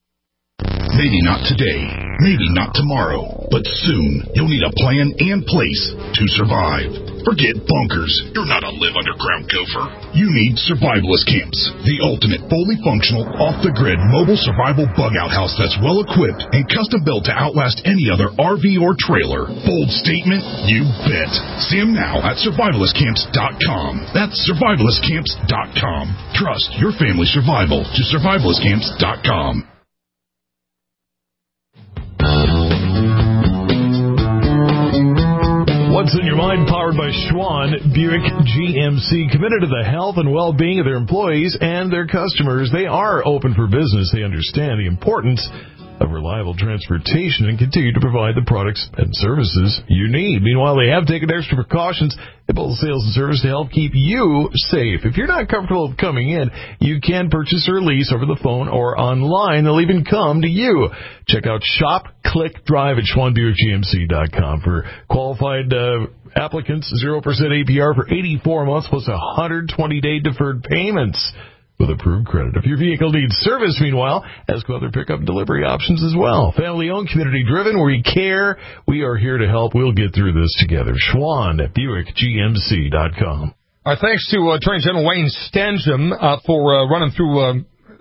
Maybe not today, maybe not tomorrow, but soon you'll need a plan and place to survive. Forget bunkers. You're not a live underground gopher. You need Survivalist Camps, the ultimate fully functional, off-the-grid mobile survival bug-out house that's well-equipped and custom-built to outlast any other R V or trailer. Bold statement? You bet. See them now at survivalist camps dot com. That's survivalist camps dot com. Trust your family's survival to survivalist camps dot com. What's in Your Mind, powered by Schwann Buick G M C, committed to the health and well-being of their employees and their customers. They are open for business. They understand the importance of reliable transportation and continue to provide the products and services you need. Meanwhile, they have taken extra precautions in both sales and service to help keep you safe. If you're not comfortable coming in, you can purchase or lease over the phone or online. They'll even come to you. Check out Shop, Click, Drive at Schwann Buick G M C dot com for qualified uh, applicants. zero percent A P R for eighty-four months plus one hundred twenty day deferred payments with approved credit. If your vehicle needs service, meanwhile, ask about their pickup and delivery options as well. Family-owned, community-driven, we care. We are here to help. We'll get through this together. Schwann at Buick G M C dot com. Our thanks to uh, Attorney General Wayne Stangham uh, for uh, running through uh,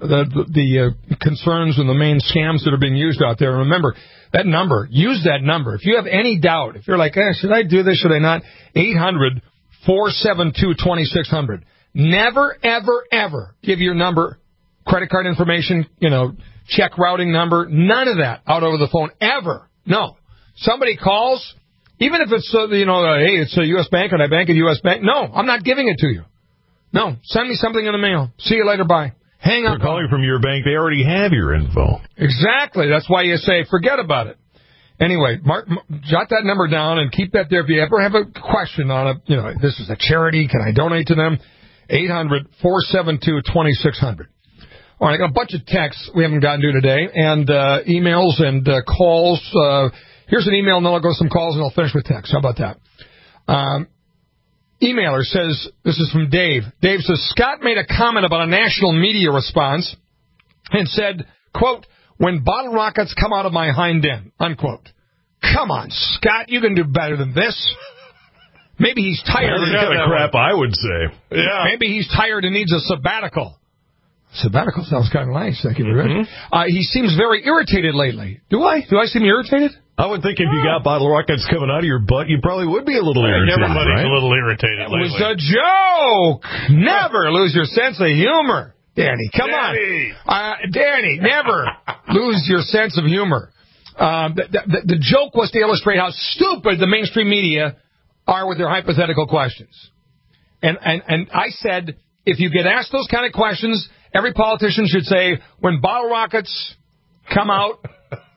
the the, the uh, concerns and the main scams that are being used out there. Remember, that number, use that number. If you have any doubt, if you're like, eh, should I do this, should I not? eight hundred, four seven two, two six zero zero. Never, ever, ever give your number, credit card information, you know, check routing number, none of that out over the phone, ever. No. Somebody calls, even if it's, uh, you know, uh, hey, it's a U S bank and I bank at U S Bank. No, I'm not giving it to you. No, send me something in the mail. See you later, bye. Hang up. They're calling from your bank. They already have your info. Exactly. That's why you say, forget about it. Anyway, mark, jot that number down and keep that there. If you ever have a question on it, you know, this is a charity, can I donate to them? eight hundred, four seven two, two six zero zero. All right, I got a bunch of texts we haven't gotten to today, and uh, emails and uh, calls. Uh, here's an email, and then I'll go to some calls, and I'll finish with text. How about that? Um, emailer says, this is from Dave. Dave says, Scott made a comment about a national media response and said, quote, when bottle rockets come out of my hind end, unquote. Come on, Scott, you can do better than this. Maybe he's tired. That's the kind of crap I would say. Yeah. Maybe he's tired and needs a sabbatical. Sabbatical sounds kind of nice. Thank you very much. Mm-hmm. Uh, he seems very irritated lately. Do I? Do I seem irritated? I would think if you got bottle rockets coming out of your butt, you probably would be a little irritated. Everybody's right? a little irritated It lately. was a joke. Never lose your sense of humor. Danny, come Danny. on. Uh, Danny, never lose your sense of humor. Um, the, the, the joke was to illustrate how stupid the mainstream media are with their hypothetical questions. And, and, and I said, if you get asked those kind of questions, every politician should say, when bottle rockets come out,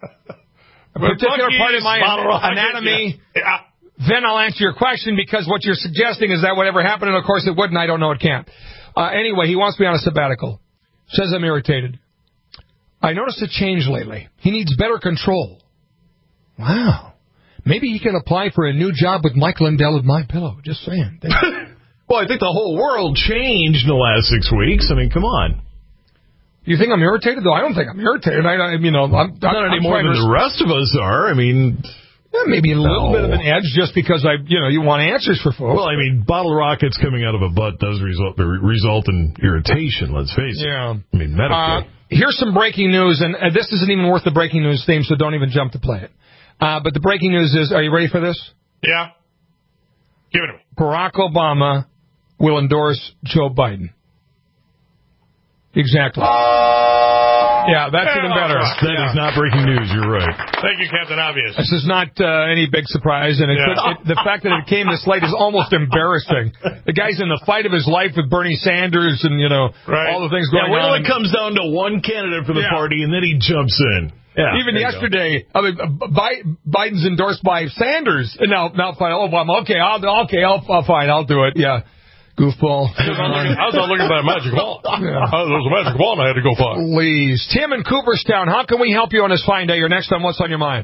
a particular part of my anatomy, yeah. Yeah. then I'll answer your question, because what you're suggesting is that whatever happened, and of course it wouldn't, I don't know, it can't. Uh, anyway, he wants me on a sabbatical. Says I'm irritated. I noticed a change lately. He needs better control. Wow. Maybe he can apply for a new job with Mike Lindell at MyPillow. Just saying. Well, I think the whole world changed in the last six weeks. I mean, come on. You think I'm irritated? Though I don't think I'm irritated. I, I you know, I'm, not I'm, any I'm more than to... the rest of us are. I mean, yeah, maybe a no. little bit of an edge, just because I, you know, you want answers for folks. Well, I mean, bottle rockets coming out of a butt does result result in irritation. Let's face it. Yeah. I mean, medically. Uh, here's some breaking news, and uh, this isn't even worth the breaking news theme, so don't even jump to play it. Uh, but the breaking news is: are you ready for this? Yeah. Give it to me. Barack Obama will endorse Joe Biden. Exactly. Yeah, that's even better. That yeah. is not breaking news. You're right. Thank you, Captain Obvious. This is not uh, any big surprise, and it Yeah. could, it, the fact that it came this late is almost embarrassing. The guy's in the fight of his life with Bernie Sanders, and you know right. all the things going yeah, well, on. it comes down to one candidate for the yeah. party, and then he jumps in. Yeah, Even yesterday, I mean, Biden's endorsed by Sanders, and now now fine. Obama, okay, I'll okay, I'll, I'll fine, I'll do it. Yeah. Goofball. I was not looking for a magic wand. Yeah. Oh, there was a magic wand I had to go find. Please. Tim in Cooperstown, how can we help you on this fine day? You're next on What's on Your Mind.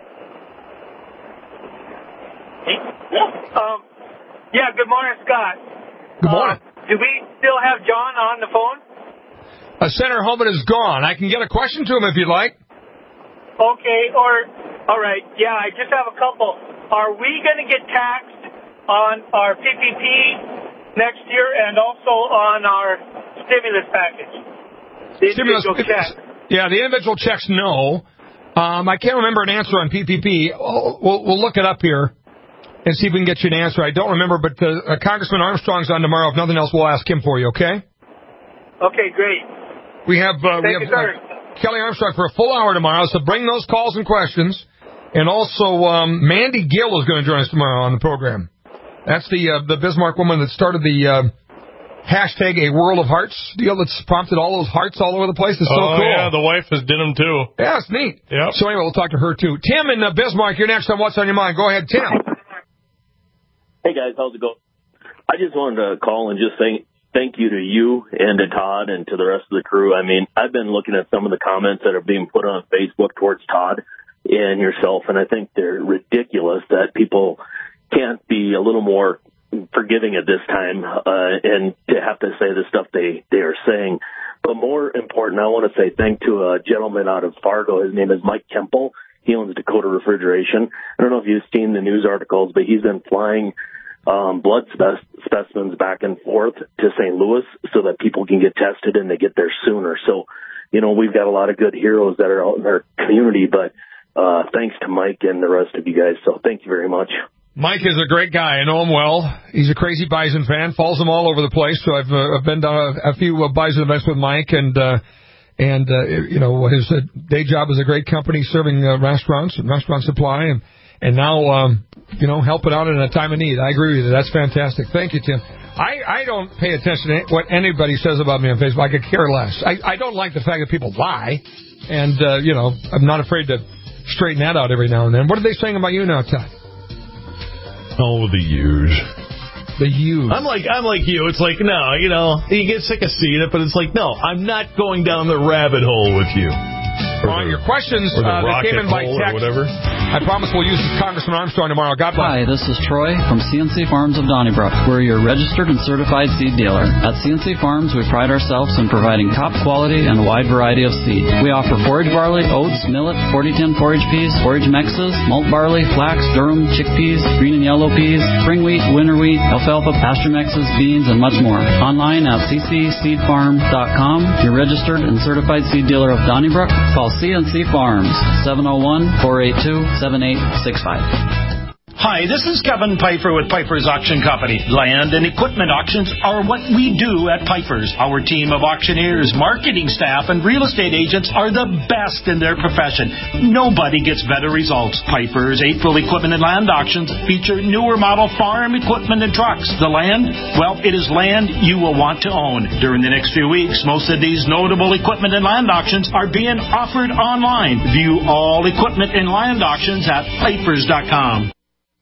Um, yeah, good morning, Scott. Good morning. Uh, do we still have John on the phone? Uh, Senator Homan is gone. I can get a question to him if you'd like. Okay, or, all right, yeah, I just have a couple. Are we going to get taxed on our P P P next year, and also on our stimulus package? The stimulus, individual checks. Yeah, the individual checks, no. Um, I can't remember an answer on P P P. Oh, we'll, we'll look it up here and see if we can get you an answer. I don't remember, but uh, Congressman Armstrong's on tomorrow. If nothing else, we'll ask him for you, okay? Okay, great. We have, uh, we have you, uh, Kelly Armstrong for a full hour tomorrow, so bring those calls and questions. And also, um, Mandy Gill is going to join us tomorrow on the program. That's the uh, the Bismarck woman that started the uh, hashtag A World of Hearts deal that's prompted all those hearts all over the place. It's so oh, cool. yeah, the wife has did them, too. Yeah, it's neat. Yep. So anyway, we'll talk to her, too. Tim in uh, Bismarck, you're next on What's on Your Mind. Go ahead, Tim. Hey, guys, how's it going? I just wanted to call and just say thank you to you and to Todd and to the rest of the crew. I mean, I've been looking at some of the comments that are being put on Facebook towards Todd and yourself, and I think they're ridiculous that people can't be a little more forgiving at this time uh, and to have to say the stuff they, they are saying. But more important, I want to say thank to a gentleman out of Fargo. His name is Mike Kemple. He owns Dakota Refrigeration. I don't know if you've seen the news articles, but he's been flying um, blood specimens back and forth to Saint Louis so that people can get tested and they get there sooner. So, you know, we've got a lot of good heroes that are out in our community, but uh, thanks to Mike and the rest of you guys. So thank you very much. Mike is a great guy. I know him well. He's a crazy Bison fan, follows him all over the place. So I've, uh, I've been to a, a few uh, Bison events with Mike, and uh, and uh, you know, his uh, day job is a great company serving uh, restaurants and restaurant supply, and and now um, you know, helping out in a time of need. I agree with you. That's fantastic. Thank you, Tim. I, I don't pay attention to what anybody says about me on Facebook. I could care less. I, I don't like the fact that people lie, and uh, you know, I'm not afraid to straighten that out every now and then. What are they saying about you now, Todd? Oh, the huge. The huge. I'm like, I'm like you. It's like, no, you know, you get sick of seeing it, but it's like, no, I'm not going down the rabbit hole with you. Well, your questions uh, that came in by text, I promise we'll use Congressman Armstrong tomorrow. God bless. Hi, this is Troy from C N C Farms of Donnybrook. We're your registered and certified seed dealer. At C N C Farms, we pride ourselves in providing top quality and a wide variety of seed. We offer forage barley, oats, millet, forty ten forage peas, forage mixes, malt barley, flax, durum, chickpeas, green and yellow peas, spring wheat, winter wheat, alfalfa, pasture mixes, beans, and much more. Online at c c seed farm dot com. Your registered and certified seed dealer of Donnybrook. Call C N C Farms, seven oh one, four eight two, seven eight six five. Hi, this is Kevin Piper with Piper's Auction Company. Land and equipment auctions are what we do at Piper's. Our team of auctioneers, marketing staff, and real estate agents are the best in their profession. Nobody gets better results. Piper's April equipment and land auctions feature newer model farm equipment and trucks. The land? Well, it is land you will want to own. During the next few weeks, most of these notable equipment and land auctions are being offered online. View all equipment and land auctions at pipers dot com.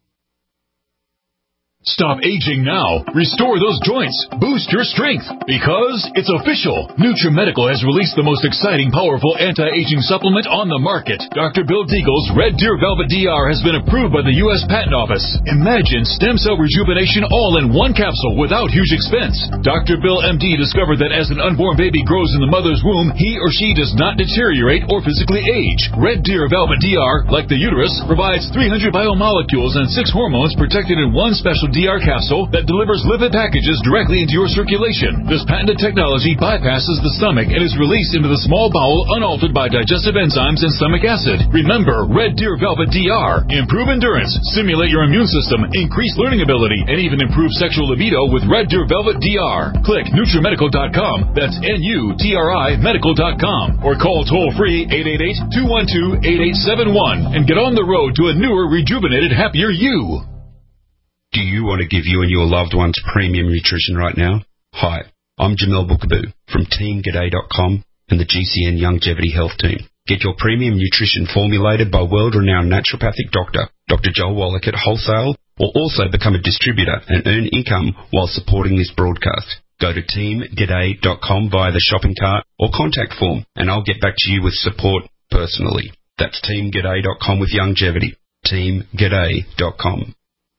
Stop aging now. Restore those joints. Boost your strength. Because it's official. NutriMedical has released the most exciting, powerful anti-aging supplement on the market. Doctor Bill Deagle's Red Deer Velvet D R has been approved by the U S Patent Office. Imagine stem cell rejuvenation all in one capsule without huge expense. Doctor Bill M D discovered that as an unborn baby grows in the mother's womb, he or she does not deteriorate or physically age. Red Deer Velvet D R, like the uterus, provides three hundred biomolecules and six hormones protected in one special D R capsule that delivers lipid packages directly into your circulation. This patented technology bypasses the stomach and is released into the small bowel unaltered by digestive enzymes and stomach acid. Remember, Red Deer Velvet D R. Improve endurance, stimulate your immune system, increase learning ability, and even improve sexual libido with Red Deer Velvet D R. Click NutriMedical dot com. That's N U T R I medical dot com. Or call toll-free eight eight eight, two one two, eight eight seven one and get on the road to a newer, rejuvenated, happier you. Do you want to give you and your loved ones premium nutrition right now? Hi, I'm Jamel Bookaboo from Team G'day dot com and the G C N Longevity Health Team. Get your premium nutrition formulated by world-renowned naturopathic doctor, Doctor Joel Wallach at wholesale, or also become a distributor and earn income while supporting this broadcast. Go to Team G'day dot com via the shopping cart or contact form, and I'll get back to you with support personally. That's Team G'day dot com with longevity. Team G'day dot com.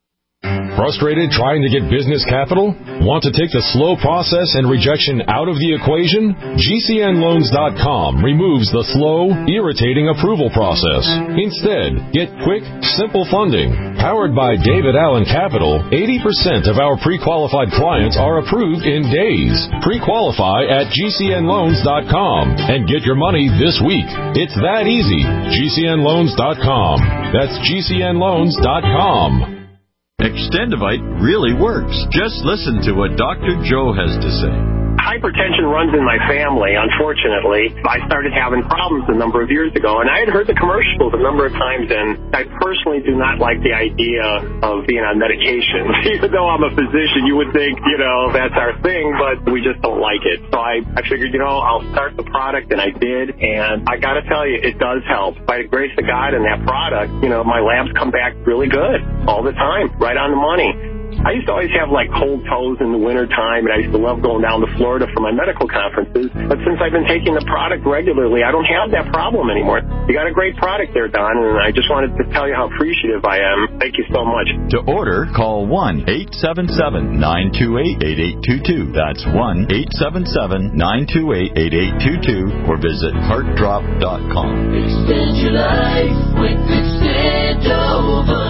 Frustrated trying to get business capital? Want to take the slow process and rejection out of the equation? G C N loans dot com removes the slow, irritating approval process. Instead, get quick, simple funding. Powered by David Allen Capital, eighty percent of our pre-qualified clients are approved in days. Pre-qualify at G C N loans dot com and get your money this week. It's that easy. G C N loans dot com. That's G C N loans dot com. Extendivite really works. Just listen to what Doctor Joe has to say. Hypertension runs in my family, unfortunately. I started having problems a number of years ago, and I had heard the commercials a number of times, and I personally do not like the idea of being on medication. Even though I'm a physician, you would think, you know, that's our thing, but we just don't like it. So I, I figured, you know, I'll start the product, and I did, and I got to tell you, it does help. By the grace of God and that product, you know, my labs come back really good all the time, right on the money. I used to always have, like, cold toes in the wintertime, and I used to love going down to Florida for my medical conferences. But since I've been taking the product regularly, I don't have that problem anymore. You got a great product there, Don, and I just wanted to tell you how appreciative I am. Thank you so much. To order, call one eight seven seven, nine two eight, eight eight two two. That's one eight seven seven, nine two eight, eight eight two two, or visit heart drop dot com. Extend your life with Extendovite.